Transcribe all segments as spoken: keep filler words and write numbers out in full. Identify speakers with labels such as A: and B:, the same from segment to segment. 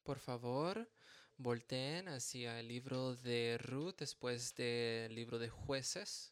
A: Por favor, volteen hacia el libro de Ruth después del libro de Jueces.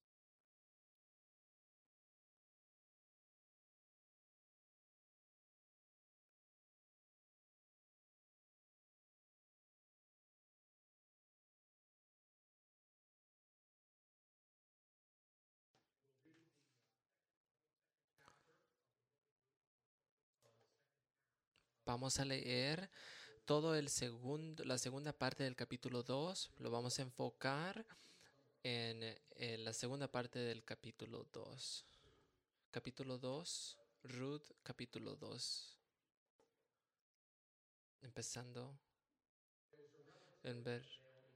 A: Vamos a leer todo el segundo, la segunda parte del capítulo dos. Lo vamos a enfocar en, en la segunda parte del capítulo dos. Capítulo dos, Ruth, capítulo dos, empezando en ver.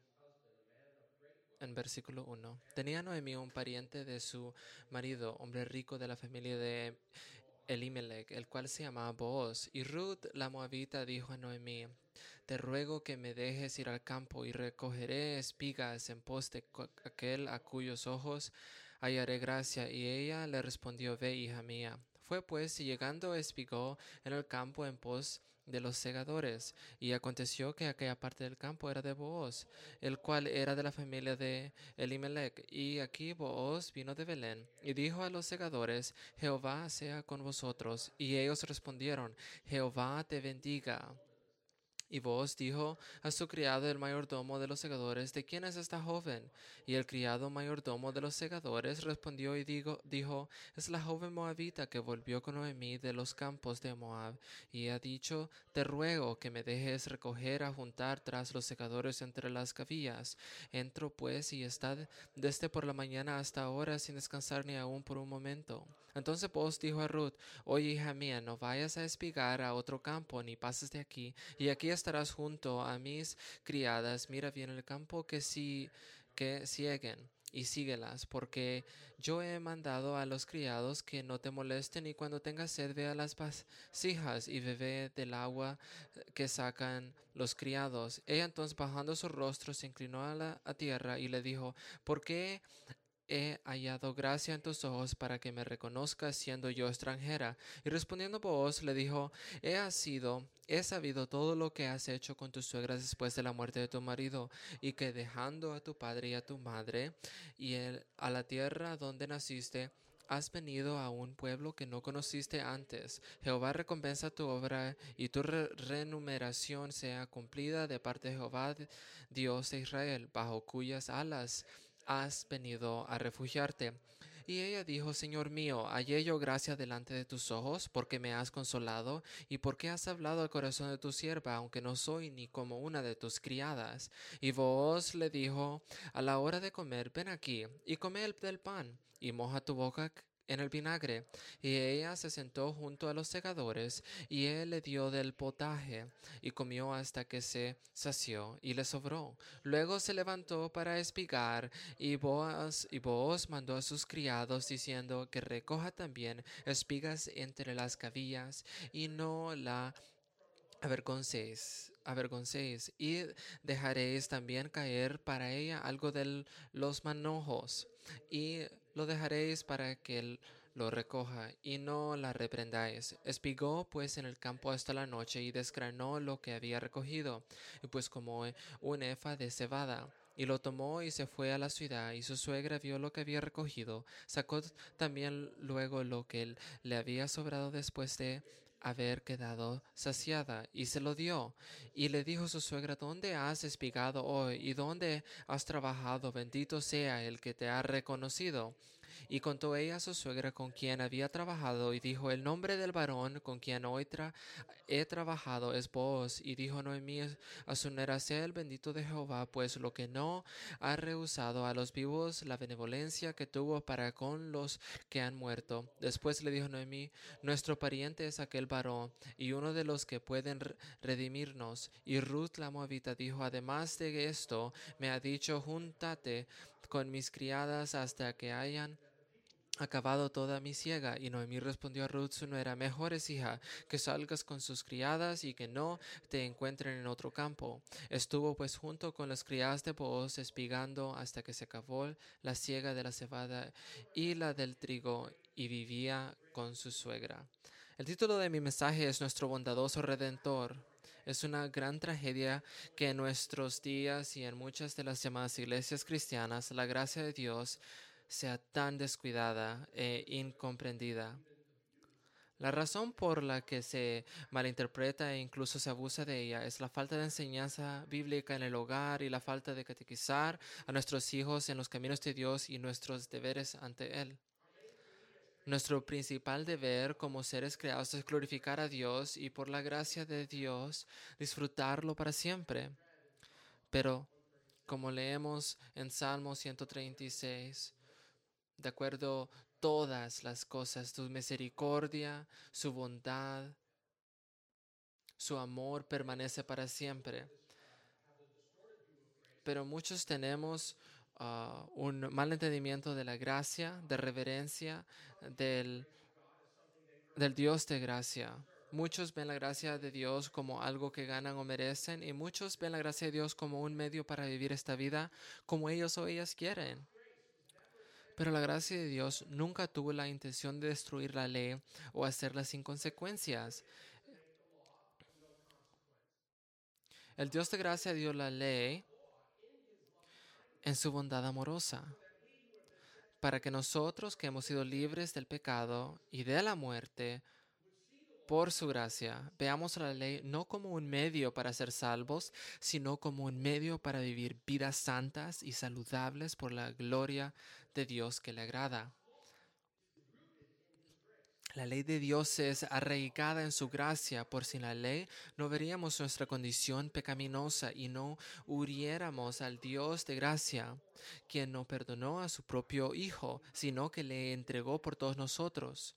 A: En versículo uno. Tenía Noemí un pariente de su marido, hombre rico de la familia de Elimelech, el cual se llamaba Booz. Y Ruth la moabita dijo a Noemí: Te ruego que me dejes ir al campo y recogeré espigas en pos de aquel a cuyos ojos hallaré gracia. Y ella le respondió: Ve, hija mía. Fue pues, y llegando espigó en el campo en pos de los segadores. Y aconteció que aquella parte del campo era de Booz, el cual era de la familia de Elimelech. Y aquí Booz vino de Belén, y dijo a los segadores: Jehová sea con vosotros. Y ellos respondieron: Jehová te bendiga. Y Booz dijo a su criado el mayordomo de los segadores: ¿De quién es esta joven? Y el criado mayordomo de los segadores respondió y digo, dijo: Es la joven moabita que volvió con Noemí de los campos de Moab. Y ha dicho: Te ruego que me dejes recoger a juntar tras los segadores entre las cavillas. Entro pues y está desde por la mañana hasta ahora sin descansar ni aún por un momento. Entonces Booz dijo a Ruth: Oye, hija mía, no vayas a espigar a otro campo, ni pases de aquí, y aquí estarás junto a mis criadas. Mira bien el campo que si que sieguen, y síguelas, porque yo he mandado a los criados que no te molesten, y cuando tengas sed ve a las vasijas y bebe del agua que sacan los criados. Ella entonces, bajando su rostro, se inclinó a la a tierra y le dijo: ¿Por qué he hallado gracia en tus ojos para que me reconozcas siendo yo extranjera? Y respondiendo Booz le dijo: He sido, he sabido todo lo que has hecho con tus suegras después de la muerte de tu marido, y que dejando a tu padre y a tu madre y el, a la tierra donde naciste, has venido a un pueblo que no conociste antes. Jehová recompensa tu obra, y tu re remuneración sea cumplida de parte de Jehová, Dios de Israel, bajo cuyas alas has venido a refugiarte. Y ella dijo: Señor mío, hallé yo gracia delante de tus ojos, porque me has consolado, y porque has hablado al corazón de tu sierva, aunque no soy ni como una de tus criadas. Y Booz le dijo: A la hora de comer, ven aquí, y come el del pan, y moja tu boca en el vinagre. Y ella se sentó junto a los segadores, y él le dio del potaje, y comió hasta que se sació, y le sobró. Luego se levantó para espigar, y Boaz, y Booz mandó a sus criados, diciendo: Que recoja también espigas entre las cavillas, y no la avergoncéis, avergoncéis, y dejaréis también caer para ella algo de los manojos, y lo dejaréis para que él lo recoja, y no la reprendáis. Espigó pues en el campo hasta la noche, y desgranó lo que había recogido, y pues como un efa de cebada. Y lo tomó y se fue a la ciudad, y su suegra vio lo que había recogido. Sacó también luego lo que él le había sobrado después de haber quedado saciada, y se lo dio. Y le dijo su suegra: ¿Dónde has espigado hoy? ¿Y dónde has trabajado? Bendito sea el que te ha reconocido. Y contó ella a su suegra con quien había trabajado, y dijo: El nombre del varón con quien hoy tra he trabajado es Booz. Y dijo Noemí a su nuera: Sea el bendito de Jehová, pues lo que no ha rehusado a los vivos, la benevolencia que tuvo para con los que han muerto. Después le dijo Noemí: Nuestro pariente es aquel varón, y uno de los que pueden redimirnos. Y Ruth la moabita dijo: Además de esto, me ha dicho: Júntate con mis criadas hasta que hayan acabado toda mi siega. Y Noemí respondió a Ruth su nuera: Mejor es, hija, que salgas con sus criadas, y que no te encuentren en otro campo. Estuvo pues junto con las criadas de Booz, espigando hasta que se acabó la siega de la cebada y la del trigo, y vivía con su suegra. El título de mi mensaje es: Nuestro bondadoso Redentor. Es una gran tragedia que en nuestros días y en muchas de las llamadas iglesias cristianas la gracia de Dios sea tan descuidada e incomprendida. La razón por la que se malinterpreta e incluso se abusa de ella es la falta de enseñanza bíblica en el hogar y la falta de catequizar a nuestros hijos en los caminos de Dios y nuestros deberes ante Él. Nuestro principal deber como seres creados es glorificar a Dios y por la gracia de Dios disfrutarlo para siempre. Pero, como leemos en Salmo ciento treinta y seis, de acuerdo todas las cosas, tu misericordia, su bondad, su amor permanece para siempre. Pero muchos tenemos uh, un mal entendimiento de la gracia, de reverencia, del, del Dios de gracia. Muchos ven la gracia de Dios como algo que ganan o merecen y muchos ven la gracia de Dios como un medio para vivir esta vida como ellos o ellas quieren. Pero la gracia de Dios nunca tuvo la intención de destruir la ley o hacerla sin consecuencias. El Dios de gracia dio la ley en su bondad amorosa, para que nosotros que hemos sido libres del pecado y de la muerte, por su gracia, veamos la ley no como un medio para ser salvos, sino como un medio para vivir vidas santas y saludables por la gloria de Dios que le agrada. La ley de Dios es arraigada en su gracia, por sin la ley no veríamos nuestra condición pecaminosa y no huriéramos al Dios de gracia, quien no perdonó a su propio Hijo, sino que le entregó por todos nosotros.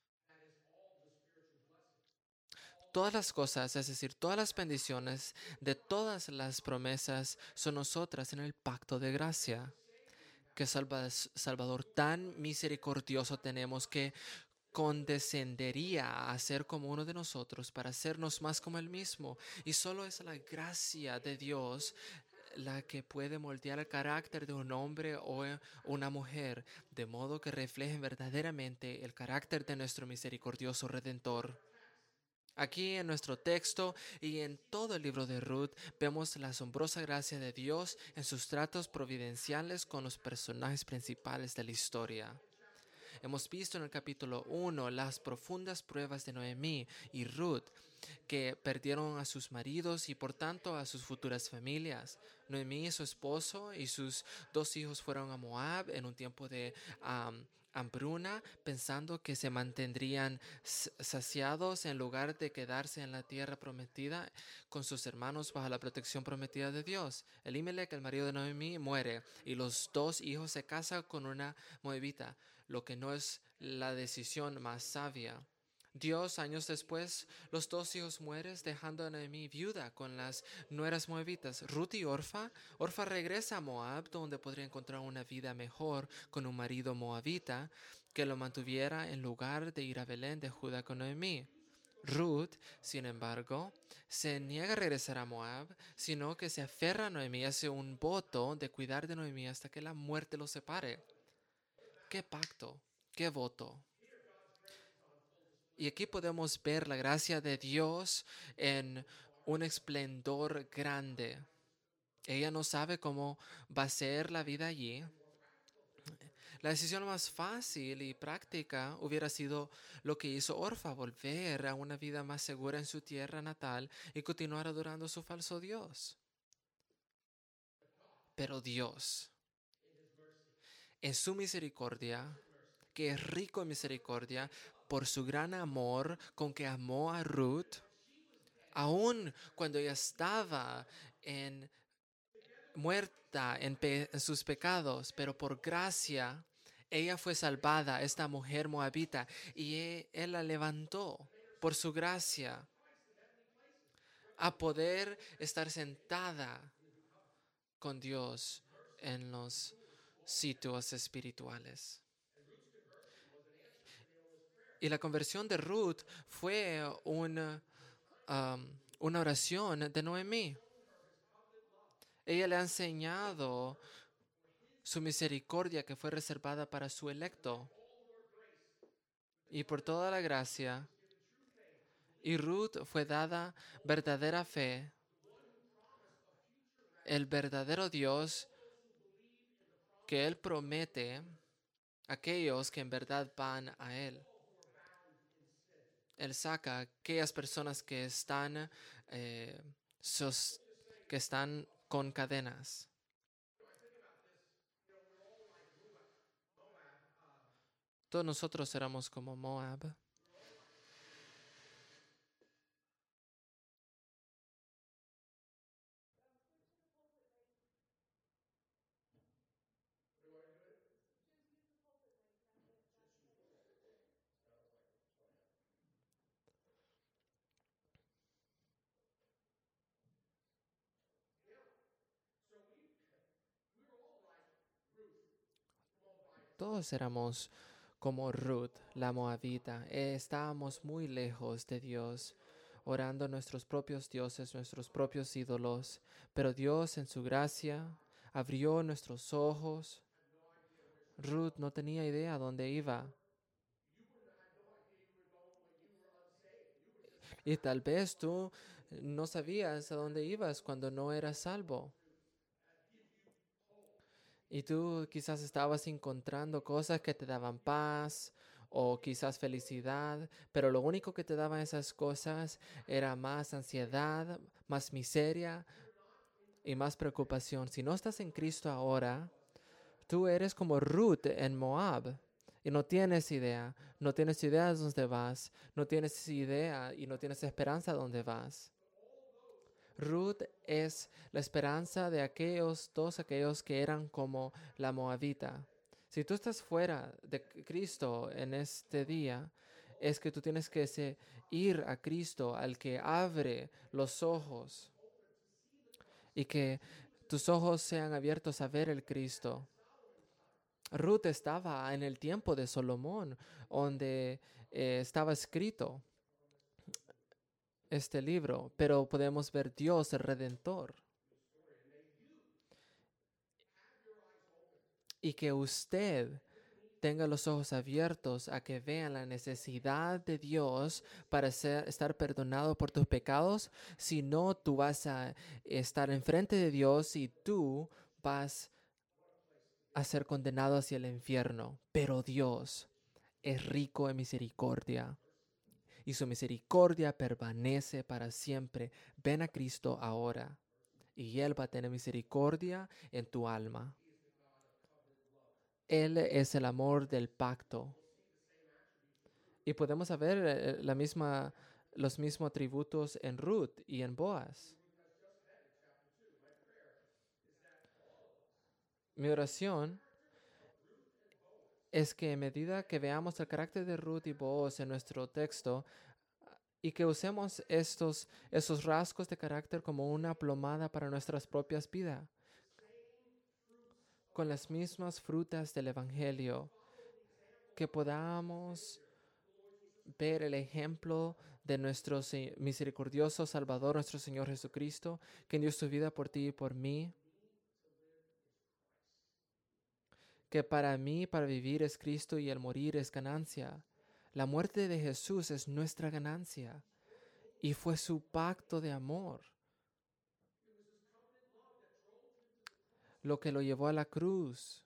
A: Todas las cosas, es decir, todas las bendiciones de todas las promesas son nosotras en el pacto de gracia. Qué Salvador tan misericordioso tenemos que condescendería a ser como uno de nosotros para hacernos más como Él mismo. Y solo es la gracia de Dios la que puede moldear el carácter de un hombre o una mujer, de modo que reflejen verdaderamente el carácter de nuestro misericordioso Redentor. Aquí en nuestro texto y en todo el libro de Ruth vemos la asombrosa gracia de Dios en sus tratos providenciales con los personajes principales de la historia. Hemos visto en el capítulo uno las profundas pruebas de Noemí y Ruth, que perdieron a sus maridos y por tanto a sus futuras familias. Noemí y su esposo y sus dos hijos fueron a Moab en un tiempo de um, hambruna, pensando que se mantendrían saciados en lugar de quedarse en la tierra prometida con sus hermanos bajo la protección prometida de Dios. Elimelech, el marido de Noemí, muere y los dos hijos se casan con una moabita, lo que no es la decisión más sabia. Dios, años después, los dos hijos mueren, dejando a Noemí viuda con las nueras moabitas, Ruth y Orfa. Orfa regresa a Moab, donde podría encontrar una vida mejor con un marido moabita que lo mantuviera en lugar de ir a Belén de Judá con Noemí. Ruth, sin embargo, se niega a regresar a Moab, sino que se aferra a Noemí y hace un voto de cuidar de Noemí hasta que la muerte los separe. ¿Qué pacto? ¿Qué voto? Y aquí podemos ver la gracia de Dios en un esplendor grande. Ella no sabe cómo va a ser la vida allí. La decisión más fácil y práctica hubiera sido lo que hizo Orfa, volver a una vida más segura en su tierra natal y continuar adorando a su falso Dios. Pero Dios, en su misericordia, que es rico en misericordia, por su gran amor con que amó a Ruth, aun cuando ella estaba en, muerta en, pe, en sus pecados, pero por gracia, ella fue salvada, esta mujer moabita, y él, él la levantó por su gracia a poder estar sentada con Dios en los sitios espirituales. Y la conversión de Ruth fue un, um, una oración de Noemí. Ella le ha enseñado su misericordia que fue reservada para su electo. Y por toda la gracia, Y Ruth fue dada verdadera fe, el verdadero Dios que Él promete a aquellos que en verdad van a Él. Él saca a aquellas personas que están, eh, sos- que están con cadenas. Todos nosotros éramos como Moab. Todos éramos como Ruth, la moabita. Eh, estábamos muy lejos de Dios, orando nuestros propios dioses, nuestros propios ídolos. Pero Dios, en su gracia, abrió nuestros ojos. Ruth no tenía idea dónde iba. Y tal vez tú no sabías a dónde ibas cuando no eras salvo. Y tú quizás estabas encontrando cosas que te daban paz o quizás felicidad, pero lo único que te daban esas cosas era más ansiedad, más miseria y más preocupación. Si no estás en Cristo ahora, tú eres como Ruth en Moab y no tienes idea, no tienes idea de dónde vas, no tienes idea y no tienes esperanza de dónde vas. Ruth es la esperanza de aquellos, todos aquellos que eran como la moabita. Si tú estás fuera de Cristo en este día, es que tú tienes que se, ir a Cristo, al que abre los ojos, y que tus ojos sean abiertos a ver el Cristo. Ruth estaba en el tiempo de Salomón, donde eh, estaba escrito este libro, pero podemos ver Dios, el Redentor. Y que usted tenga los ojos abiertos a que vean la necesidad de Dios para ser, estar perdonado por tus pecados. Si no, tú vas a estar enfrente de Dios y tú vas a ser condenado hacia el infierno. Pero Dios es rico en misericordia y su misericordia permanece para siempre. Ven a Cristo ahora y Él va a tener misericordia en tu alma. Él es el amor del pacto. Y podemos ver eh, la misma, los mismos atributos en Ruth y en Boaz. Mi oración es que a medida que veamos el carácter de Ruth y Boaz en nuestro texto y que usemos estos, esos rasgos de carácter como una plomada para nuestras propias vidas, con las mismas frutas del Evangelio, que podamos ver el ejemplo de nuestro misericordioso Salvador, nuestro Señor Jesucristo, que dio su vida por ti y por mí, que para mí, para vivir es Cristo y el morir es ganancia. La muerte de Jesús es nuestra ganancia y fue su pacto de amor lo que lo llevó a la cruz.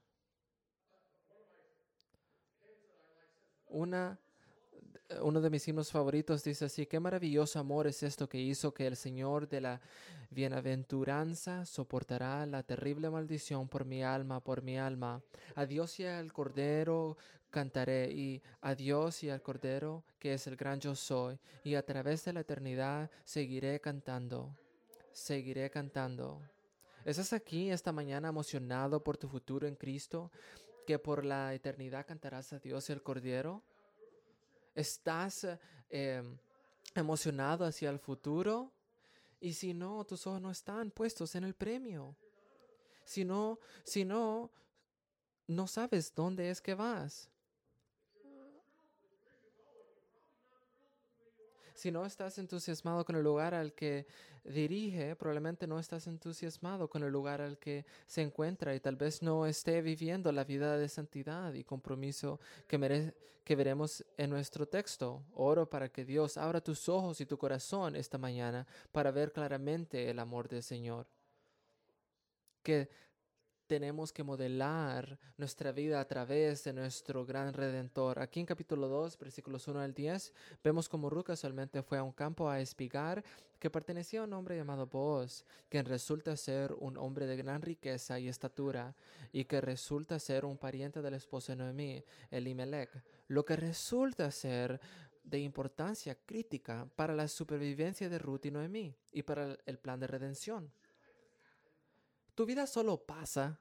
A: Una Uno de mis himnos favoritos dice así: qué maravilloso amor es esto que hizo que el Señor de la bienaventuranza soportará la terrible maldición por mi alma, por mi alma. A Dios y al Cordero cantaré, y a Dios y al Cordero, que es el gran yo soy, y a través de la eternidad seguiré cantando, seguiré cantando. ¿Estás aquí esta mañana emocionado por tu futuro en Cristo, que por la eternidad cantarás a Dios y al Cordero? ¿Estás eh, emocionado hacia el futuro? Y si no, tus ojos no están puestos en el premio. Si no, si no, no sabes dónde es que vas. Si no estás entusiasmado con el lugar al que dirige, probablemente no estás entusiasmado con el lugar al que se encuentra y tal vez no esté viviendo la vida de santidad y compromiso que, mere- que veremos en nuestro texto. Oro para que Dios abra tus ojos y tu corazón esta mañana para ver claramente el amor del Señor. Que tenemos que modelar nuestra vida a través de nuestro gran Redentor. Aquí en capítulo dos, versículos uno al diez, vemos como Ruth casualmente fue a un campo a espigar que pertenecía a un hombre llamado Booz, quien resulta ser un hombre de gran riqueza y estatura, y que resulta ser un pariente del esposo de Noemí, Elimelech, lo que resulta ser de importancia crítica para la supervivencia de Ruth y Noemí y para el plan de redención. Tu vida solo pasa.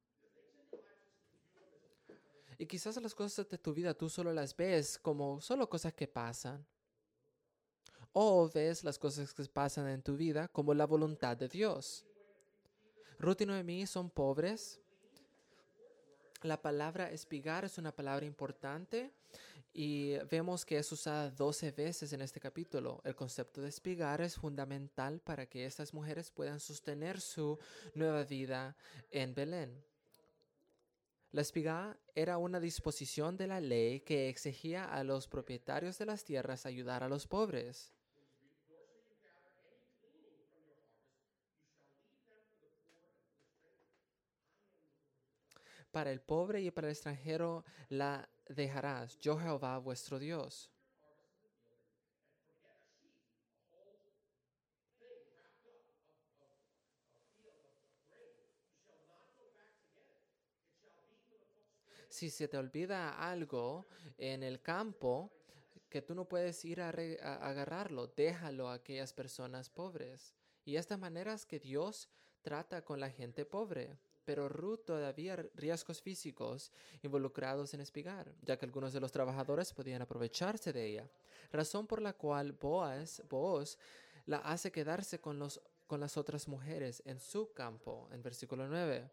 A: Y quizás las cosas de tu vida tú solo las ves como solo cosas que pasan. O ves las cosas que pasan en tu vida como la voluntad de Dios. Ruth y Noemí son pobres. La palabra espigar es una palabra importante y vemos que es usada doce veces en este capítulo. El concepto de espigar es fundamental para que estas mujeres puedan sostener su nueva vida en Belén. La espiga era una disposición de la ley que exigía a los propietarios de las tierras ayudar a los pobres. Para el pobre y para el extranjero la dejarás, yo Jehová vuestro Dios. Si se te olvida algo en el campo, que tú no puedes ir a, re- a agarrarlo, déjalo a aquellas personas pobres. Y estas maneras que Dios trata con la gente pobre. Pero Ruth todavía r- riesgos físicos involucrados en espigar, ya que algunos de los trabajadores podían aprovecharse de ella. Razón por la cual Boaz, Booz la hace quedarse con, los, con las otras mujeres en su campo, en versículo nueve.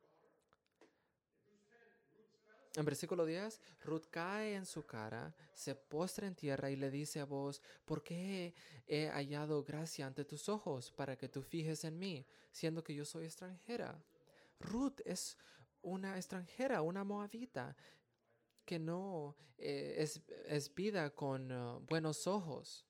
A: En versículo diez, Ruth cae en su cara, se postra en tierra y le dice a Boaz: ¿por qué he hallado gracia ante tus ojos para que tú fijes en mí, siendo que yo soy extranjera? Ruth es una extranjera, una moabita, que no eh, es, es vida con uh, buenos ojos.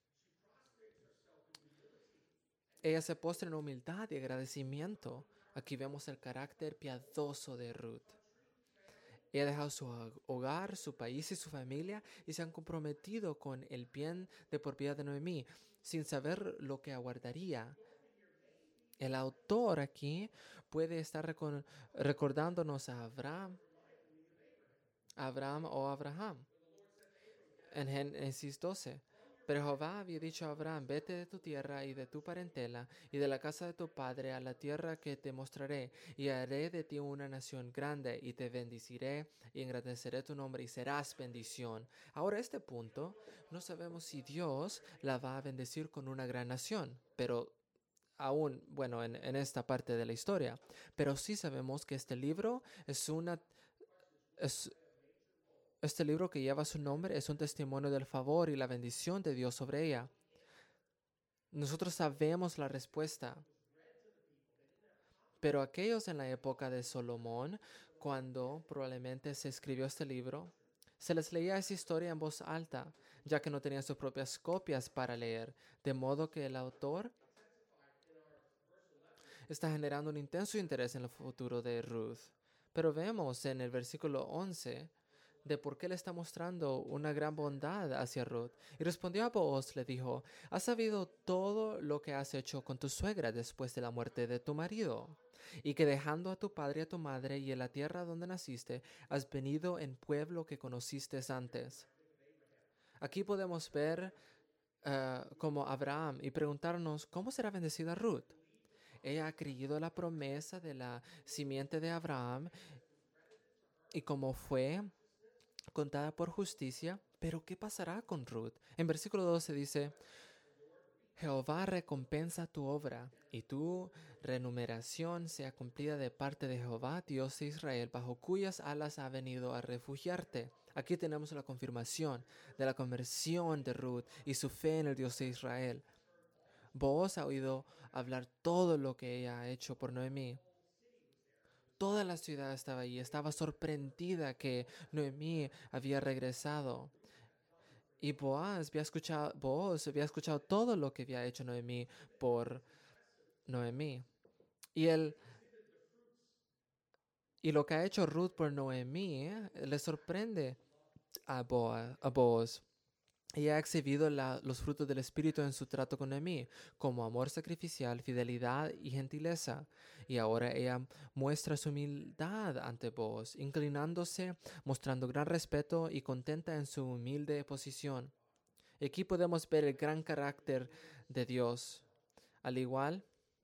A: Ella se postra en humildad y agradecimiento. Aquí vemos el carácter piadoso de Ruth. Ella ha dejado su hogar, su país y su familia y se han comprometido con el bien de por vida de Noemí, sin saber lo que aguardaría. El autor aquí puede estar recor recordándonos a Abraham, Abraham o Abraham en Génesis doce. Pero Jehová había dicho a Abraham: vete de tu tierra y de tu parentela y de la casa de tu padre a la tierra que te mostraré, y haré de ti una nación grande, y te bendeciré y engrandeceré tu nombre y serás bendición. Ahora, a este punto, no sabemos si Dios la va a bendecir con una gran nación, pero aún, bueno, en, en esta parte de la historia, pero sí sabemos que este libro es una... Es, este libro que lleva su nombre es un testimonio del favor y la bendición de Dios sobre ella. Nosotros sabemos la respuesta, pero aquellos en la época de Salomón, cuando probablemente se escribió este libro, se les leía esa historia en voz alta, ya que no tenían sus propias copias para leer, de modo que el autor está generando un intenso interés en el futuro de Ruth. Pero vemos en el versículo once de por qué le está mostrando una gran bondad hacia Ruth. Y respondió a Booz, le dijo: ¿has sabido todo lo que has hecho con tu suegra después de la muerte de tu marido? Y que dejando a tu padre y a tu madre y en la tierra donde naciste, has venido en pueblo que conociste antes. Aquí podemos ver uh, como Abraham y preguntarnos: ¿cómo será bendecida Ruth? Ella ha creído la promesa de la simiente de Abraham y como fue contada por justicia. Pero ¿qué pasará con Ruth? En versículo doce dice: Jehová recompensa tu obra, y tu remuneración sea cumplida de parte de Jehová, Dios de Israel, bajo cuyas alas ha venido a refugiarte. Aquí tenemos la confirmación de la conversión de Ruth y su fe en el Dios de Israel. Booz ha oído hablar todo lo que ella ha hecho por Noemí. Toda la ciudad estaba allí, estaba sorprendida que Noemí había regresado. Y Boaz había escuchado, Booz había escuchado todo lo que había hecho Noemí por Noemí. Y, el, y lo que ha hecho Ruth por Noemí eh, le sorprende a Boaz. A Booz. Ella ha exhibido la, los frutos del Espíritu en su trato con Noemí, como amor sacrificial, fidelidad y gentileza. Y ahora ella muestra su humildad ante Booz, inclinándose, mostrando gran respeto y contenta en su humilde posición. Aquí podemos ver el gran carácter de Dios. Al igual,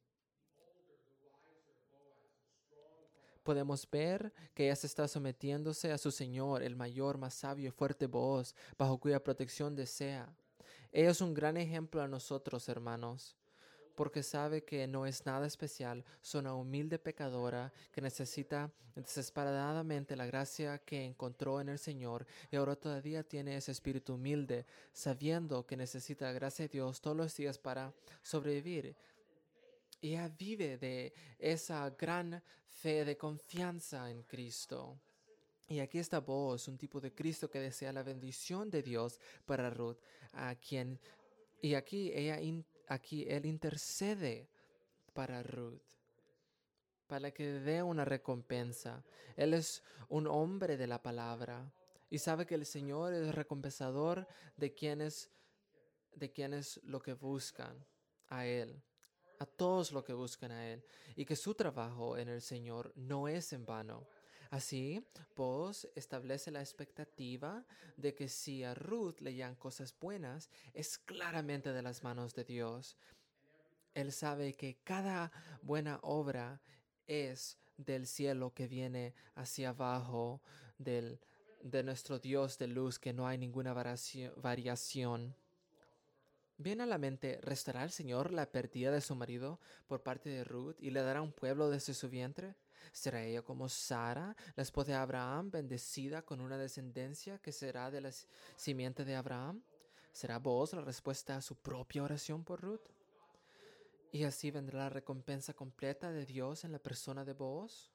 A: podemos ver que ella se está sometiéndose a su Señor, el mayor, más sabio y fuerte Booz, bajo cuya protección desea. Ella es un gran ejemplo a nosotros, hermanos, porque sabe que no es nada especial, es una humilde pecadora que necesita desesperadamente la gracia que encontró en el Señor y ahora todavía tiene ese espíritu humilde, sabiendo que necesita la gracia de Dios todos los días para sobrevivir. Y ella vive de esa gran fe de confianza en Cristo. Y aquí está Booz, un tipo de Cristo que desea la bendición de Dios para Ruth, a quien y aquí ella in- aquí él intercede para Ruth, para que dé una recompensa. Él es un hombre de la palabra y sabe que el Señor es recompensador de quienes de quienes lo que buscan a él, a todos los que buscan a él, y que su trabajo en el Señor no es en vano. Así, Boaz establece la expectativa de que si a Ruth le llegan cosas buenas, es claramente de las manos de Dios. Él sabe que cada buena obra es del cielo que viene hacia abajo del, de nuestro Dios de luz, que no hay ninguna variación. variación. Viene a la mente, ¿restará el Señor la pérdida de su marido por parte de Ruth y le dará un pueblo desde su vientre? ¿Será ella como Sara, la esposa de Abraham, bendecida con una descendencia que será de la simiente de Abraham? ¿Será Booz la respuesta a su propia oración por Ruth? Y así vendrá la recompensa completa de Dios en la persona de Booz.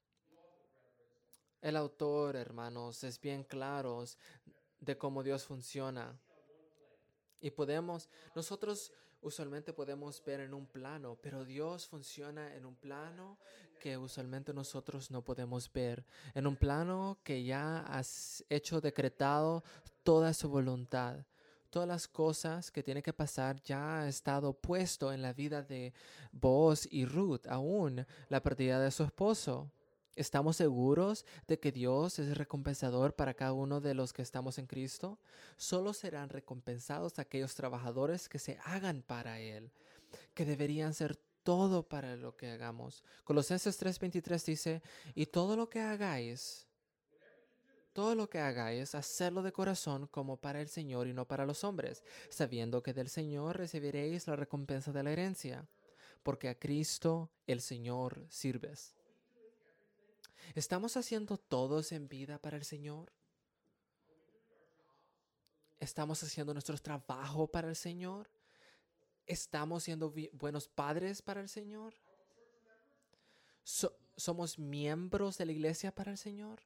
A: El autor, hermanos, es bien claro de cómo Dios funciona. Y podemos, nosotros usualmente podemos ver en un plano, pero Dios funciona en un plano que usualmente nosotros no podemos ver. En un plano que ya has hecho decretado toda su voluntad. Todas las cosas que tiene que pasar ya ha estado puesto en la vida de Booz y Ruth, aún la pérdida de su esposo. ¿Estamos seguros de que Dios es recompensador para cada uno de los que estamos en Cristo? Solo serán recompensados aquellos trabajadores que se hagan para Él, que deberían ser todo para lo que hagamos. Colosenses tres veintitrés dice, y todo lo que hagáis, todo lo que hagáis, hacedlo de corazón como para el Señor y no para los hombres, sabiendo que del Señor recibiréis la recompensa de la herencia, porque a Cristo el Señor sirves. ¿Estamos haciendo todos en vida para el Señor? ¿Estamos haciendo nuestro trabajo para el Señor? ¿Estamos siendo buenos padres para el Señor? So- ¿Somos miembros de la iglesia para el Señor?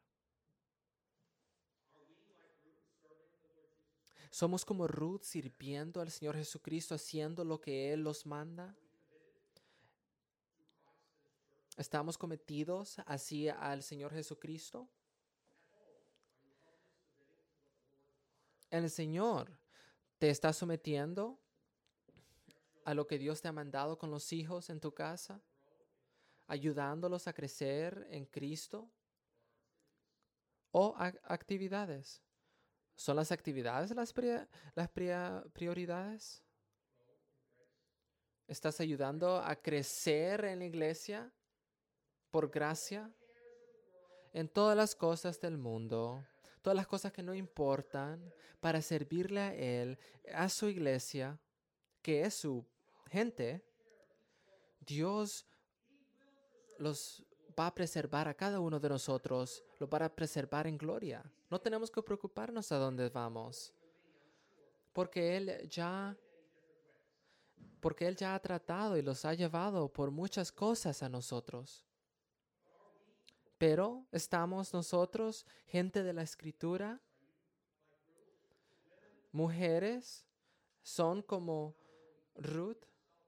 A: ¿Somos como Ruth sirviendo al Señor Jesucristo, haciendo lo que Él los manda? ¿Estamos cometidos así al Señor Jesucristo? El Señor te está sometiendo a lo que Dios te ha mandado con los hijos en tu casa, ayudándolos a crecer en Cristo, o ac- actividades. ¿Son las actividades las, pri- las pri- prioridades? ¿Estás ayudando a crecer en la iglesia por gracia? En todas las cosas del mundo, todas las cosas que no importan, para servirle a Él, a su iglesia, que es su gente, Dios los va a preservar a cada uno de nosotros, los va a preservar en gloria. No tenemos que preocuparnos a dónde vamos, porque Él ya, porque Él ya ha tratado y los ha llevado por muchas cosas a nosotros. Pero estamos nosotros, gente de la Escritura, mujeres, son como Ruth,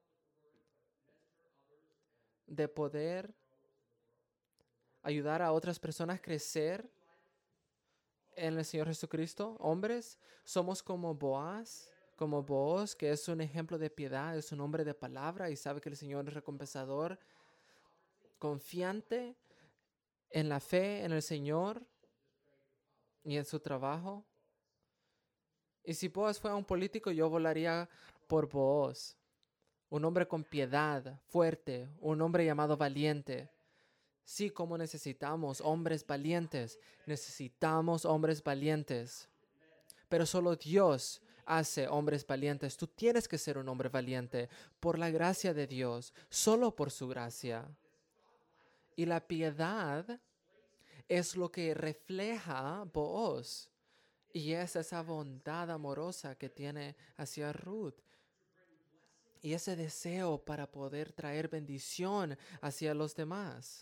A: de poder ayudar a otras personas a crecer en el Señor Jesucristo. Hombres, somos como Boaz, como Boaz, que es un ejemplo de piedad, es un hombre de palabra y sabe que el Señor es recompensador, confiante en la fe en el Señor y en su trabajo. Y si Boaz fuera un político, yo volaría por Boaz. Un hombre con piedad, fuerte, un hombre llamado valiente. Sí, como necesitamos hombres valientes, necesitamos hombres valientes. Pero solo Dios hace hombres valientes. Tú tienes que ser un hombre valiente por la gracia de Dios, solo por su gracia. Y la piedad es lo que refleja Booz. Y es esa bondad amorosa que tiene hacia Ruth. Y ese deseo para poder traer bendición hacia los demás.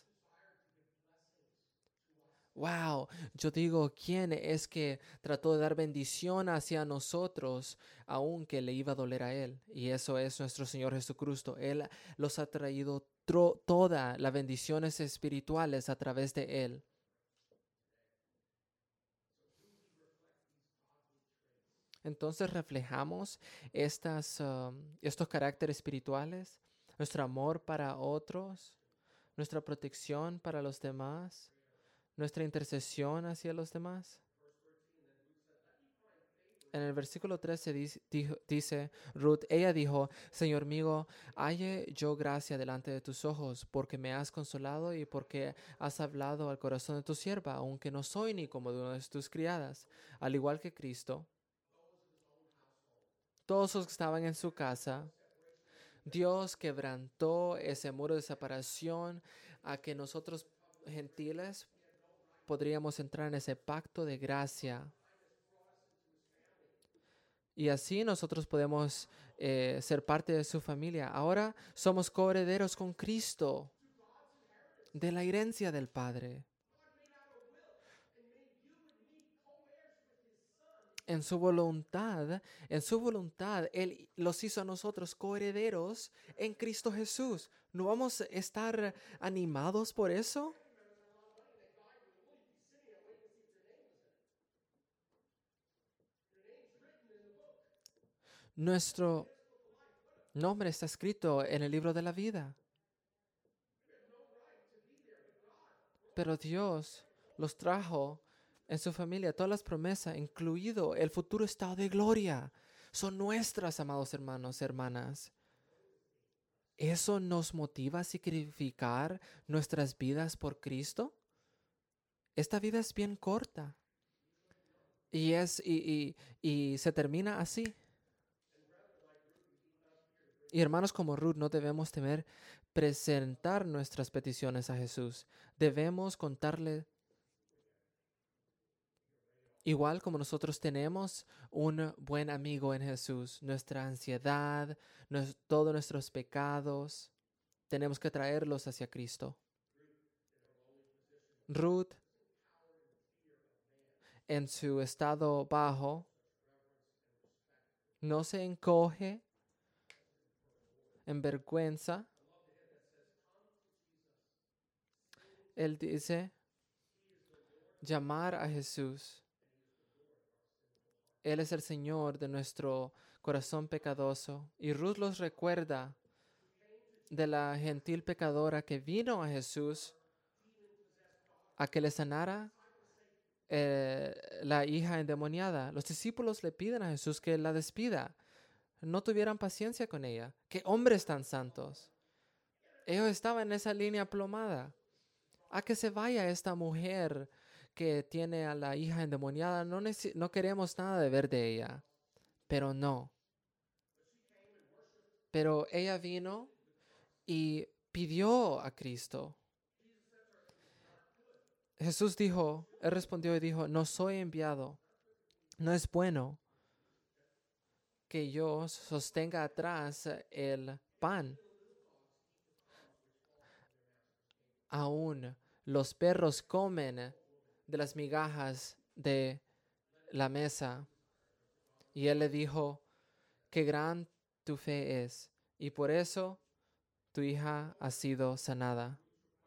A: Wow, yo digo, ¿quién es que trató de dar bendición hacia nosotros, aunque le iba a doler a Él? Y eso es nuestro Señor Jesucristo. Él los ha traído todas las bendiciones espirituales a través de Él. Entonces reflejamos estas, um, estos caracteres espirituales, nuestro amor para otros, nuestra protección para los demás, nuestra intercesión hacia los demás. En el versículo trece dice, dice Ruth, ella dijo, Señor mío, halle yo gracia delante de tus ojos, porque me has consolado y porque has hablado al corazón de tu sierva, aunque no soy ni como de una de tus criadas. Al igual que Cristo, todos los que estaban en su casa, Dios quebrantó ese muro de separación a que nosotros gentiles podríamos entrar en ese pacto de gracia. Y así nosotros podemos eh, ser parte de su familia. Ahora somos coherederos con Cristo de la herencia del Padre. En su voluntad, en su voluntad, Él los hizo a nosotros coherederos en Cristo Jesús. ¿No vamos a estar animados por eso? Nuestro nombre está escrito en el libro de la vida. Pero Dios los trajo en su familia, todas las promesas, incluido el futuro estado de gloria, son nuestras, amados hermanos, hermanas. ¿Eso nos motiva a sacrificar nuestras vidas por Cristo? Esta vida es bien corta y, es, y, y, y se termina así. Y hermanos como Ruth, no debemos temer presentar nuestras peticiones a Jesús. Debemos contarle, igual como nosotros tenemos un buen amigo en Jesús, nuestra ansiedad, nos, todos nuestros pecados, tenemos que traerlos hacia Cristo. Ruth, en su estado bajo, no se encoge en vergüenza. Él dice, llamar a Jesús. Él es el Señor de nuestro corazón pecadoso. Y Ruth los recuerda de la gentil pecadora que vino a Jesús a que le sanara eh, la hija endemoniada. Los discípulos le piden a Jesús que la despida. No tuvieran paciencia con ella. ¡Qué hombres tan santos! Ellos estaban en esa línea plomada. A que se vaya esta mujer que tiene a la hija endemoniada. No, no queremos nada de ver de ella. Pero no. Pero ella vino y pidió a Cristo. Jesús dijo, él respondió y dijo, no soy enviado. No es bueno que yo sostenga atrás el pan. Aún los perros comen de las migajas de la mesa. Y él le dijo, qué gran tu fe es, y por eso tu hija ha sido sanada.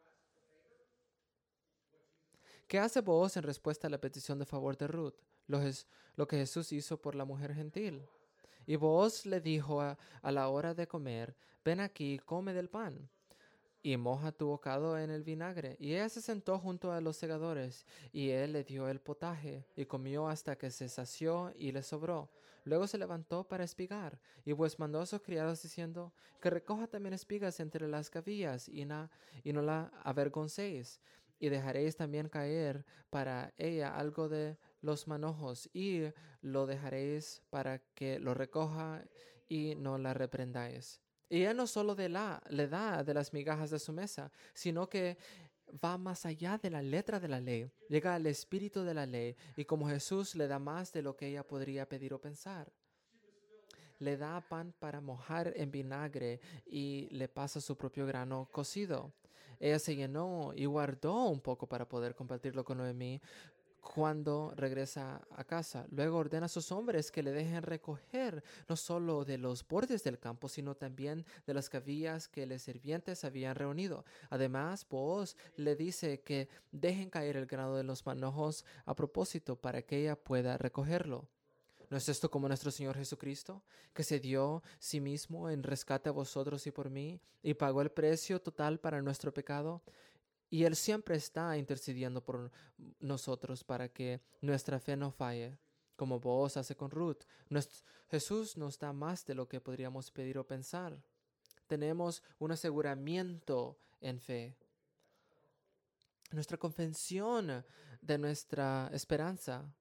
A: ¿Qué hace Booz en respuesta a la petición de favor de Ruth? Lo, jes- lo que Jesús hizo por la mujer gentil. Y Booz le dijo a, a la hora de comer, ven aquí, come del pan, y moja tu bocado en el vinagre. Y ella se sentó junto a los segadores, y él le dio el potaje, y comió hasta que se sació y le sobró. Luego se levantó para espigar, y pues mandó a sus criados diciendo, que recoja también espigas entre las cavillas, y, na- y no la avergoncéis, y dejaréis también caer para ella algo de los manojos, y lo dejaréis para que lo recoja, y no la reprendáis. Y él no solo de la, le da de las migajas de su mesa, sino que va más allá de la letra de la ley, llega al espíritu de la ley, y como Jesús le da más de lo que ella podría pedir o pensar. Le da pan para mojar en vinagre y le pasa su propio grano cocido. Ella se llenó y guardó un poco para poder compartirlo con Noemí cuando regresa a casa. Luego ordena a sus hombres que le dejen recoger no solo de los bordes del campo, sino también de las cavillas que los sirvientes habían reunido. Además, Booz le dice que dejen caer el grano de los manojos a propósito para que ella pueda recogerlo. ¿No es esto como nuestro Señor Jesucristo, que se dio sí mismo en rescate a vosotros y por mí, y pagó el precio total para nuestro pecado? Y Él siempre está intercediendo por nosotros para que nuestra fe no falle, como Booz hace con Ruth. Nuestro, Jesús nos da más de lo que podríamos pedir o pensar. Tenemos un aseguramiento en fe. Nuestra confesión de nuestra esperanza,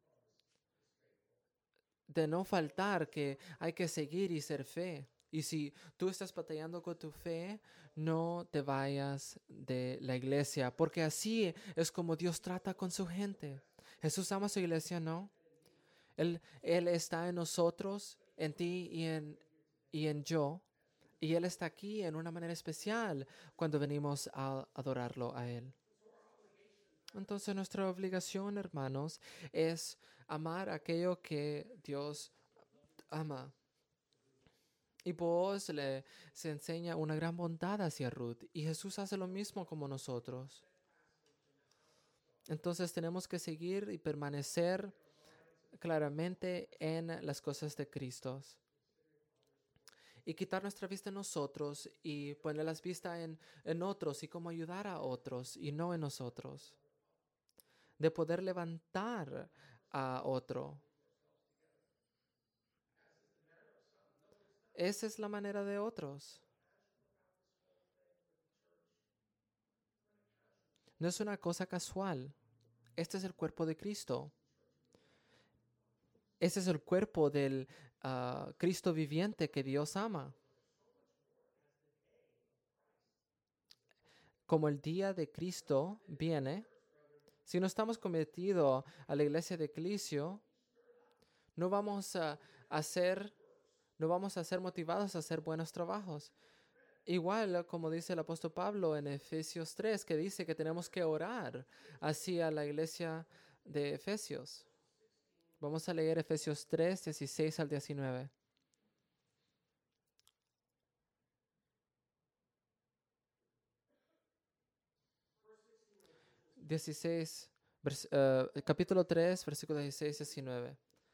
A: de no faltar, que hay que seguir y ser fe. Y si tú estás batallando con tu fe, no te vayas de la iglesia, porque así es como Dios trata con su gente. Jesús ama a su iglesia, ¿no? Él, Él está en nosotros, en ti y en, y en yo. Y Él está aquí en una manera especial cuando venimos a adorarlo a Él. Entonces nuestra obligación, hermanos, es amar aquello que Dios ama. Y Booz le se enseña una gran bondad hacia Ruth, y Jesús hace lo mismo como nosotros. Entonces tenemos que seguir y permanecer claramente en las cosas de Cristo y quitar nuestra vista en nosotros y poner las vistas en, en otros y cómo ayudar a otros y no en nosotros. De poder levantar a otro. Esa es la manera de otros. No es una cosa casual. Este es el cuerpo de Cristo. Ese es el cuerpo del uh, Cristo viviente que Dios ama. Como el día de Cristo viene, si no estamos cometidos a la iglesia de Cristo, no vamos a hacer, no vamos a ser motivados a hacer buenos trabajos. Igual como dice el apóstol Pablo en Efesios tres, que dice que tenemos que orar hacia la iglesia de Efesios. Vamos a leer Efesios tres, dieciséis al diecinueve. dieciséis, vers, uh, capítulo tres, versículos dieciséis y diecinueve.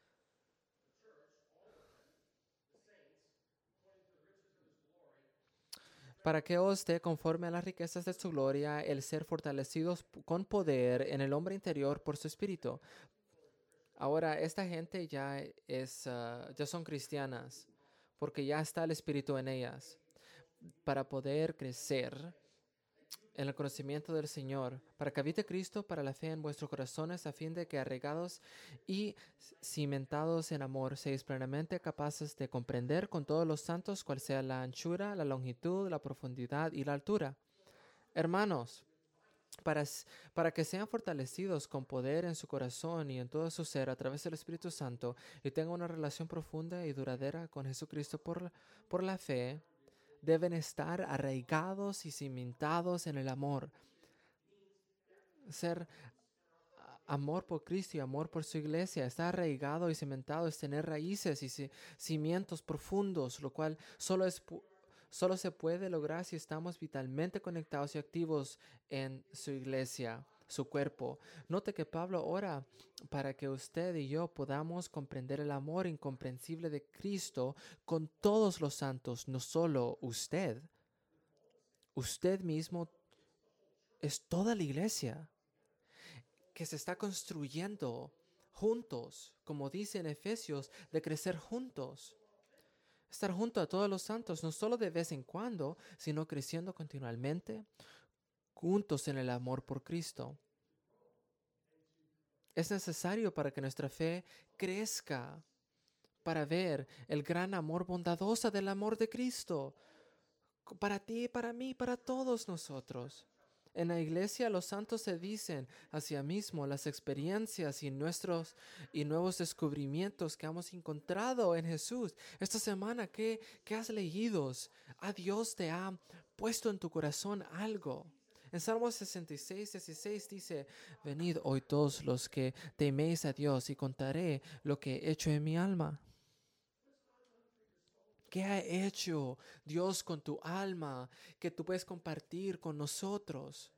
A: Para que os dé conforme a las riquezas de su gloria el ser fortalecidos con poder en el hombre interior por su espíritu. Ahora, esta gente ya es, uh, ya son cristianas, porque ya está el espíritu en ellas, para poder crecer en el conocimiento del Señor, para que habite Cristo para la fe en vuestros corazones, a fin de que arraigados y cimentados en amor, seáis plenamente capaces de comprender con todos los santos cuál sea la anchura, la longitud, la profundidad y la altura. Hermanos, para, s- para que sean fortalecidos con poder en su corazón y en todo su ser a través del Espíritu Santo y tengan una relación profunda y duradera con Jesucristo por, por la fe, deben estar arraigados y cimentados en el amor. Ser a- amor por Cristo y amor por su iglesia, estar arraigado y cimentado es tener raíces y ci- cimientos profundos, lo cual solo es pu- solo se puede lograr si estamos vitalmente conectados y activos en su iglesia, su cuerpo. Note que Pablo ora para que usted y yo podamos comprender el amor incomprensible de Cristo con todos los santos, no solo usted. Usted mismo es toda la iglesia que se está construyendo juntos, como dice en Efesios, de crecer juntos. Estar junto a todos los santos, no solo de vez en cuando, sino creciendo continuamente, juntos en el amor por Cristo. Es necesario para que nuestra fe crezca, para ver el gran amor bondadoso del amor de Cristo, para ti, para mí, para todos nosotros. En la iglesia los santos se dicen a sí mismos las experiencias y nuestros y nuevos descubrimientos que hemos encontrado en Jesús. Esta semana, ¿qué, qué has leído? A Dios te ha puesto en tu corazón algo. En Salmos sesenta y seis, dieciséis dice, venid hoy todos los que teméis a Dios y contaré lo que he hecho en mi alma. ¿Qué ha hecho Dios con tu alma que tú puedes compartir con nosotros?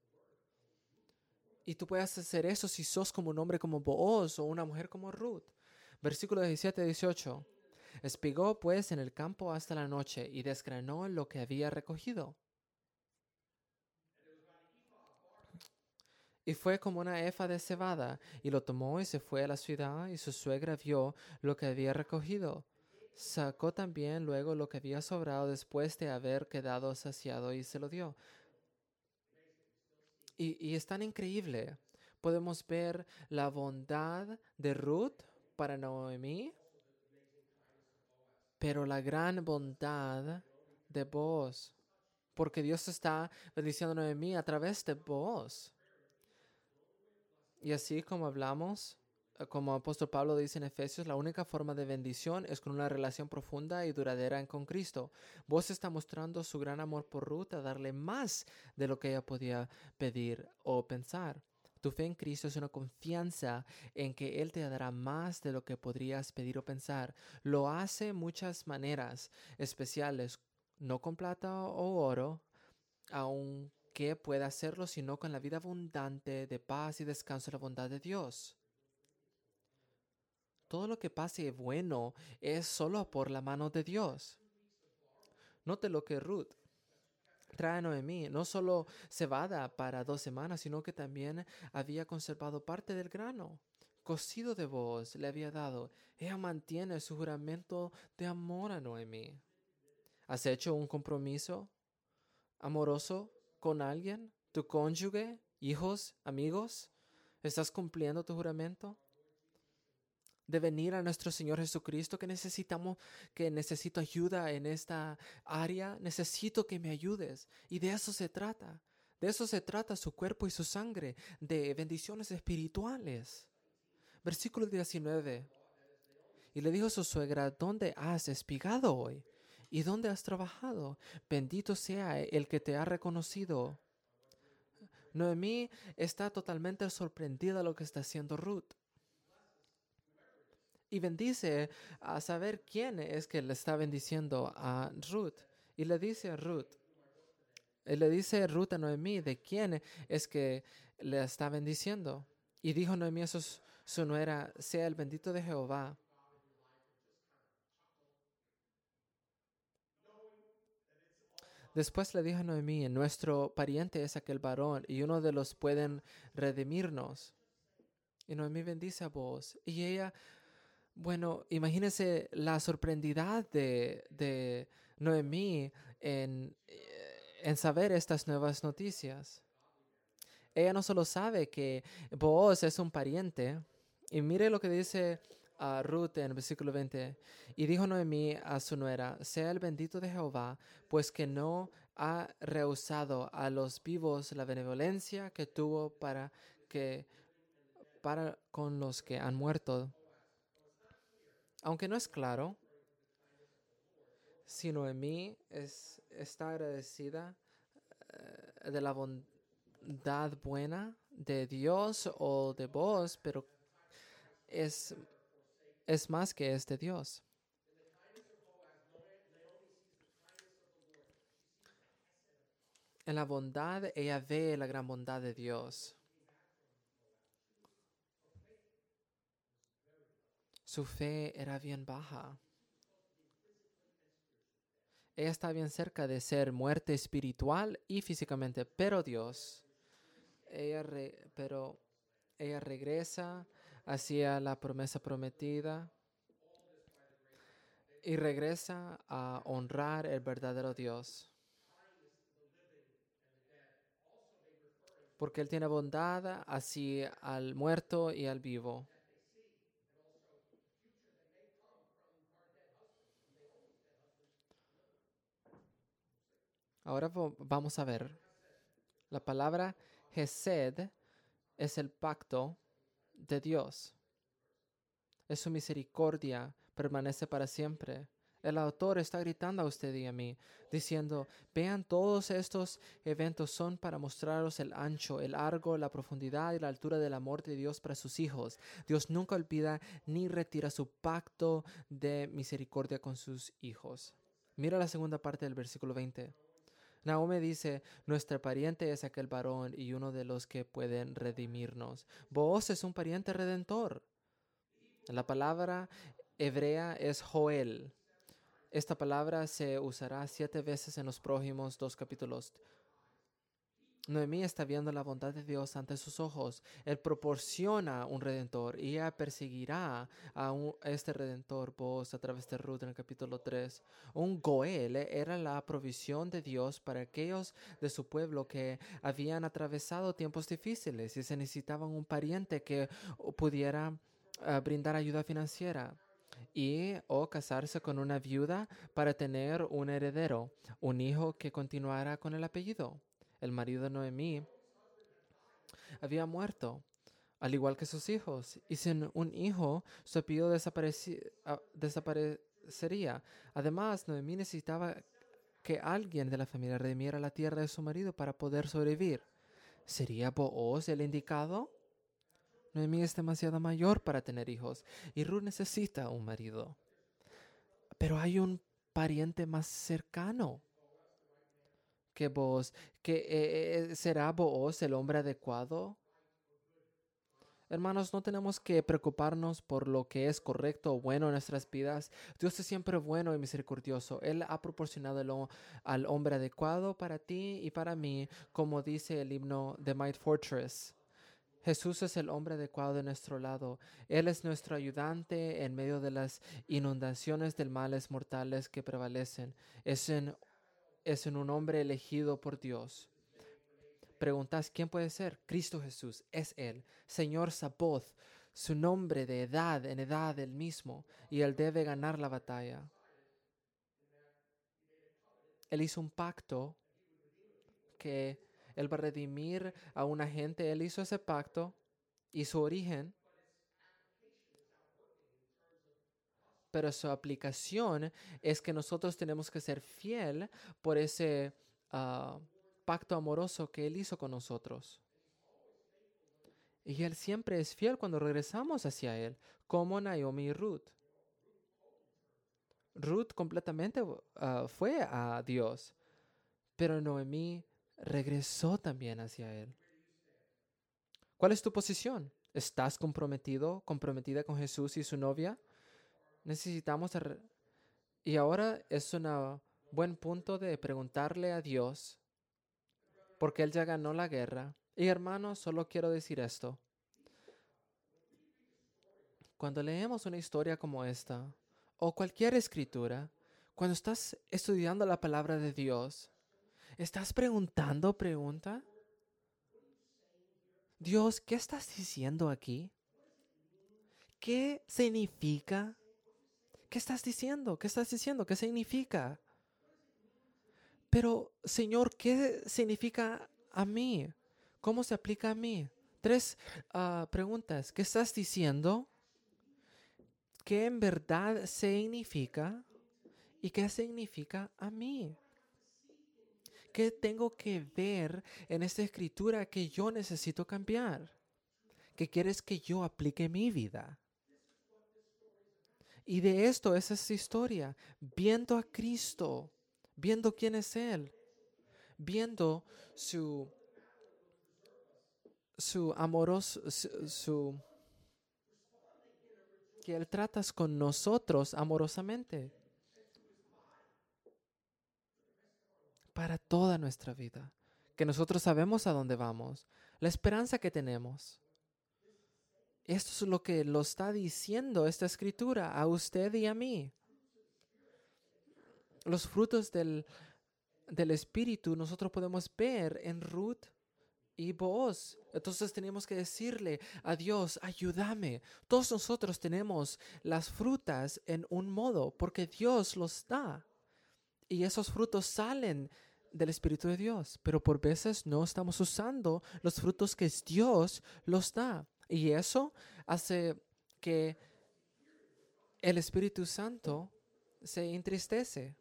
A: Y tú puedes hacer eso si sos como un hombre como Booz o una mujer como Ruth. Versículo diecisiete a dieciocho. Espigó pues en el campo hasta la noche y desgranó lo que había recogido. Y fue como una efa de cebada, y lo tomó y se fue a la ciudad, y su suegra vio lo que había recogido. Sacó también luego lo que había sobrado después de haber quedado saciado y se lo dio. Y, y es tan increíble. Podemos ver la bondad de Ruth para Noemí, pero la gran bondad de Boaz, porque Dios está bendiciendo a Noemí a través de Boaz. Y así como hablamos, eh, como apóstol Pablo dice en Efesios, la única forma de bendición es con una relación profunda y duradera en- con Cristo. Vos está mostrando su gran amor por Ruth a darle más de lo que ella podía pedir o pensar. Tu fe en Cristo es una confianza en que Él te dará más de lo que podrías pedir o pensar. Lo hace muchas maneras especiales, no con plata o oro, aunque pueda hacerlo, sino con la vida abundante de paz y descanso en la bondad de Dios. Todo lo que pase bueno es solo por la mano de Dios. Note lo que Ruth trae a Noemí, no solo cebada para dos semanas, sino que también había conservado parte del grano. Cocido de Booz le había dado. Ella mantiene su juramento de amor a Noemí. ¿Has hecho un compromiso amoroso con alguien? ¿Tu cónyuge? ¿Hijos? ¿Amigos? ¿Estás cumpliendo tu juramento? De venir a nuestro Señor Jesucristo, que necesitamos, que necesito ayuda en esta área, necesito que me ayudes. Y de eso se trata. De eso se trata su cuerpo y su sangre, de bendiciones espirituales. Versículo diecinueve. Y le dijo a su suegra, ¿dónde has espigado hoy? ¿Y dónde has trabajado? Bendito sea el que te ha reconocido. Noemí está totalmente sorprendida de lo que está haciendo Ruth. Y bendice a saber quién es que le está bendiciendo a Ruth. Y le dice a Ruth, y le dice Ruth a Noemí de quién es que le está bendiciendo. Y dijo Noemí a su, su nuera, sea el bendito de Jehová. Después le dijo a Noemí, nuestro pariente es aquel varón y uno de los pueden redimirnos. Y Noemí bendice a vos. Y ella, bueno, imagínese la sorprendida de, de Noemí en, eh, en saber estas nuevas noticias. Ella no solo sabe que Booz es un pariente, y mire lo que dice a Ruth en el versículo veinte. Y dijo Noemí a su nuera, sea el bendito de Jehová, pues que no ha rehusado a los vivos la benevolencia que tuvo para que para con los que han muerto. Aunque no es claro si Noemí es, está agradecida eh, de la bondad buena de Dios o de vos, pero es, es más que es de Dios. En la bondad ella ve la gran bondad de Dios. Su fe era bien baja. Ella está bien cerca de ser muerte espiritual y físicamente, pero Dios, ella re, pero ella regresa hacia la promesa prometida y regresa a honrar el verdadero Dios. Porque Él tiene bondad hacia al muerto y al vivo. Ahora vamos a ver. La palabra Hesed es el pacto de Dios. Es su misericordia, permanece para siempre. El autor está gritando a usted y a mí, diciendo, vean, todos estos eventos son para mostraros el ancho, el largo, la profundidad y la altura del amor de Dios para sus hijos. Dios nunca olvida ni retira su pacto de misericordia con sus hijos. Mira la segunda parte del versículo veinte. Naomi dice, nuestra pariente es aquel varón y uno de los que pueden redimirnos. Booz es un pariente redentor. La palabra hebrea es Joel. Esta palabra se usará siete veces en los próximos dos capítulos. Noemí está viendo la bondad de Dios ante sus ojos. Él proporciona un redentor y ella perseguirá a, un, a este redentor Boaz a través de Ruth en el capítulo tres. Un Goel era la provisión de Dios para aquellos de su pueblo que habían atravesado tiempos difíciles y se necesitaban un pariente que pudiera uh, brindar ayuda financiera y o casarse con una viuda para tener un heredero, un hijo que continuara con el apellido. El marido de Noemí había muerto, al igual que sus hijos, y sin un hijo, su apellido desapareci uh, desaparecería. Además, Noemí necesitaba que alguien de la familia redimiera la tierra de su marido para poder sobrevivir. ¿Sería Booz el indicado? Noemí es demasiado mayor para tener hijos, y Ruth necesita un marido. Pero hay un pariente más cercano que Booz. ¿Que, eh, ¿Será Booz el hombre adecuado? Hermanos, no tenemos que preocuparnos por lo que es correcto o bueno en nuestras vidas. Dios es siempre bueno y misericordioso. Él ha proporcionado el, al hombre adecuado para ti y para mí, como dice el himno de Might Fortress. Jesús es el hombre adecuado de nuestro lado. Él es nuestro ayudante en medio de las inundaciones del males mortales que prevalecen. Es en, es en un hombre elegido por Dios. Preguntas, ¿quién puede ser? Cristo Jesús, es Él. Señor Sabaoth, su nombre de edad en edad el mismo, y Él debe ganar la batalla. Él hizo un pacto que Él va a redimir a una gente. Él hizo ese pacto y su origen, pero su aplicación es que nosotros tenemos que ser fiel por ese uh, pacto amoroso que Él hizo con nosotros. Y Él siempre es fiel cuando regresamos hacia Él, como Naomi y Ruth. Ruth completamente uh, fue a Dios, pero Noemí regresó también hacia Él. ¿Cuál es tu posición? ¿Estás comprometido, comprometida con Jesús y su novia? Necesitamos... Y ahora es un buen punto de preguntarle a Dios, porque Él ya ganó la guerra. Y hermanos, solo quiero decir esto. Cuando leemos una historia como esta, o cualquier escritura, cuando estás estudiando la palabra de Dios, ¿estás preguntando pregunta? Dios, ¿qué estás diciendo aquí? ¿Qué significa? ¿Qué estás diciendo? ¿Qué estás diciendo? ¿Qué significa? Pero, Señor, ¿qué significa a mí? ¿Cómo se aplica a mí? Tres uh, preguntas. ¿Qué estás diciendo? ¿Qué en verdad significa? ¿Y qué significa a mí? ¿Qué tengo que ver en esta escritura que yo necesito cambiar? ¿Qué quieres que yo aplique en mi vida? Y de esto es esta historia, viendo a Cristo, viendo quién es Él, viendo su, su amoroso, su, su, que Él trata con nosotros amorosamente para toda nuestra vida, que nosotros sabemos a dónde vamos, la esperanza que tenemos. Esto es lo que lo está diciendo esta escritura a usted y a mí. Los frutos del, del Espíritu nosotros podemos ver en Ruth y Booz. Entonces tenemos que decirle a Dios, ayúdame. Todos nosotros tenemos las frutas en un modo porque Dios los da. Y esos frutos salen del Espíritu de Dios. Pero por veces no estamos usando los frutos que Dios los da. Y eso hace que el Espíritu Santo se entristece.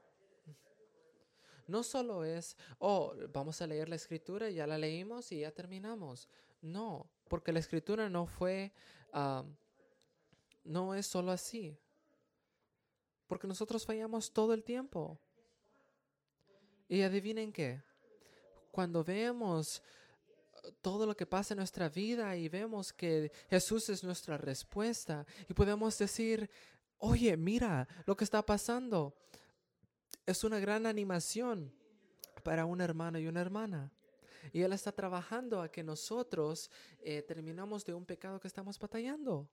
A: No solo es, oh, vamos a leer la escritura, ya la leímos y ya terminamos. No, porque la escritura no fue, uh, no es solo así. Porque nosotros fallamos todo el tiempo. Y adivinen qué, cuando vemos todo lo que pasa en nuestra vida y vemos que Jesús es nuestra respuesta y podemos decir, oye, mira lo que está pasando. Es una gran animación para un hermano y una hermana. Y Él está trabajando a que nosotros eh, terminamos de un pecado que estamos batallando.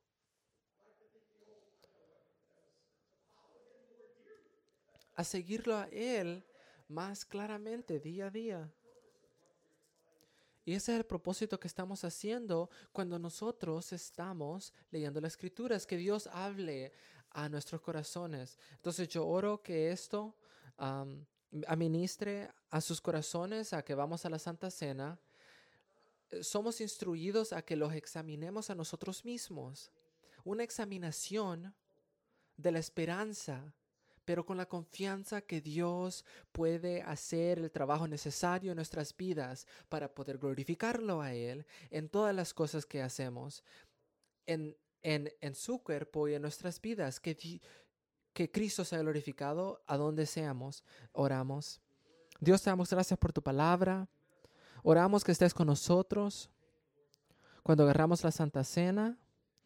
A: A seguirlo a Él más claramente día a día. Y ese es el propósito que estamos haciendo cuando nosotros estamos leyendo la Escritura, es que Dios hable a nuestros corazones. Entonces yo oro que esto um, administre a sus corazones, a que vamos a la Santa Cena. Somos instruidos a que los examinemos a nosotros mismos. Una examinación de la esperanza, pero con la confianza que Dios puede hacer el trabajo necesario en nuestras vidas para poder glorificarlo a Él en todas las cosas que hacemos, en, en, en su cuerpo y en nuestras vidas, que, que Cristo sea glorificado a donde seamos. Oramos. Dios, te damos gracias por tu palabra. Oramos que estés con nosotros cuando agarramos la Santa Cena.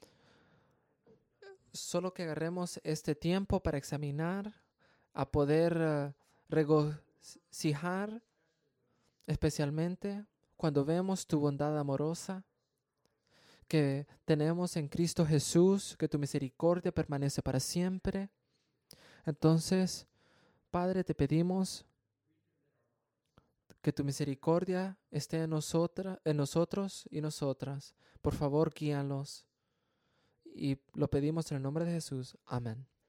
A: Solo que agarremos este tiempo para examinar, a poder uh, regocijar, especialmente cuando vemos tu bondad amorosa que tenemos en Cristo Jesús, que tu misericordia permanece para siempre. Entonces, Padre, te pedimos que tu misericordia esté en, nosotras, en nosotros y nosotras. Por favor, guíalos. Y lo pedimos en el nombre de Jesús. Amén.